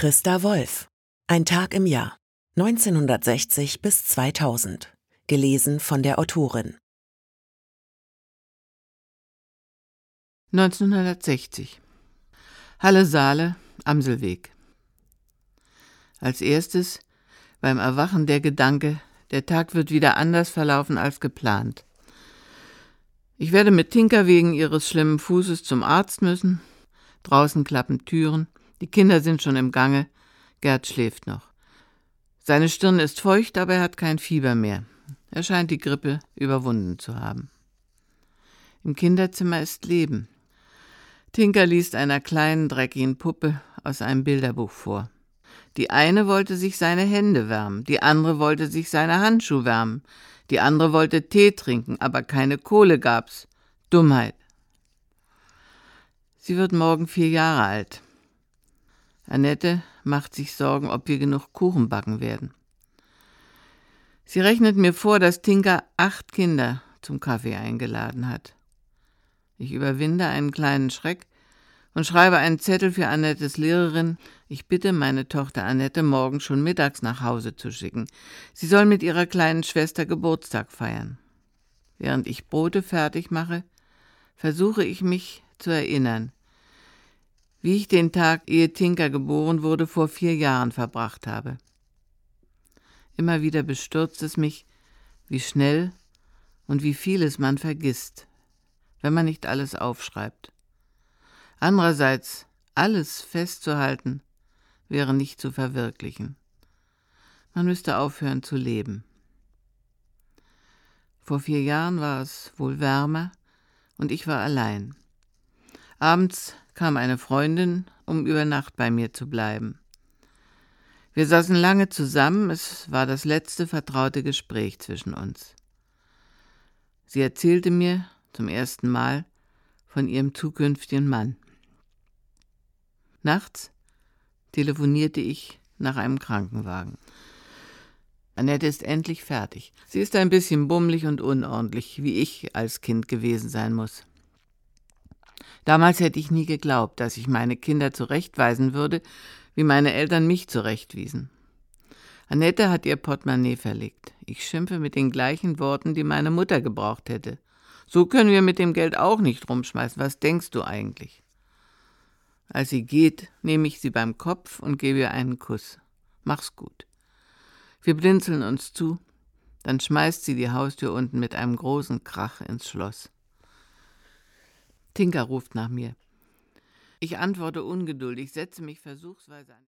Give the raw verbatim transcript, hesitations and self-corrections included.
Christa Wolf. Ein Tag im Jahr. neunzehnhundertsechzig bis zweitausend. Gelesen von der Autorin. neunzehnhundertsechzig. Halle Saale, Amselweg. Als erstes beim Erwachen der Gedanke, der Tag wird wieder anders verlaufen als geplant. Ich werde mit Tinka wegen ihres schlimmen Fußes zum Arzt müssen. Draußen klappen Türen, die Kinder sind schon im Gange, Gerd schläft noch. Seine Stirn ist feucht, aber er hat kein Fieber mehr. Er scheint die Grippe überwunden zu haben. Im Kinderzimmer ist Leben. Tinka liest einer kleinen, dreckigen Puppe aus einem Bilderbuch vor. Die eine wollte sich seine Hände wärmen, die andere wollte sich seine Handschuhe wärmen, die andere wollte Tee trinken, aber keine Kohle gab's. Dummheit. Sie wird morgen vier Jahre alt. Annette macht sich Sorgen, ob wir genug Kuchen backen werden. Sie rechnet mir vor, dass Tinka acht Kinder zum Kaffee eingeladen hat. Ich überwinde einen kleinen Schreck und schreibe einen Zettel für Annettes Lehrerin. Ich bitte meine Tochter Annette, morgen schon mittags nach Hause zu schicken. Sie soll mit ihrer kleinen Schwester Geburtstag feiern. Während ich Brote fertig mache, versuche ich mich zu erinnern, wie ich den Tag, ehe Tinka geboren wurde, vor vier Jahren verbracht habe. Immer wieder bestürzt es mich, wie schnell und wie vieles man vergisst, wenn man nicht alles aufschreibt. Andererseits, alles festzuhalten, wäre nicht zu verwirklichen. Man müsste aufhören zu leben. Vor vier Jahren war es wohl wärmer und ich war allein. Abends kam eine Freundin, um über Nacht bei mir zu bleiben. Wir saßen lange zusammen, es war das letzte vertraute Gespräch zwischen uns. Sie erzählte mir zum ersten Mal von ihrem zukünftigen Mann. Nachts telefonierte ich nach einem Krankenwagen. Annette ist endlich fertig. Sie ist ein bisschen bummelig und unordentlich, wie ich als Kind gewesen sein muss. Damals hätte ich nie geglaubt, dass ich meine Kinder zurechtweisen würde, wie meine Eltern mich zurechtwiesen. Annette hat ihr Portemonnaie verlegt. Ich schimpfe mit den gleichen Worten, die meine Mutter gebraucht hätte. So können wir mit dem Geld auch nicht rumschmeißen. Was denkst du eigentlich? Als sie geht, nehme ich sie beim Kopf und gebe ihr einen Kuss. Mach's gut. Wir blinzeln uns zu, dann schmeißt sie die Haustür unten mit einem großen Krach ins Schloss. Tinka ruft nach mir. Ich antworte ungeduldig, setze mich versuchsweise an.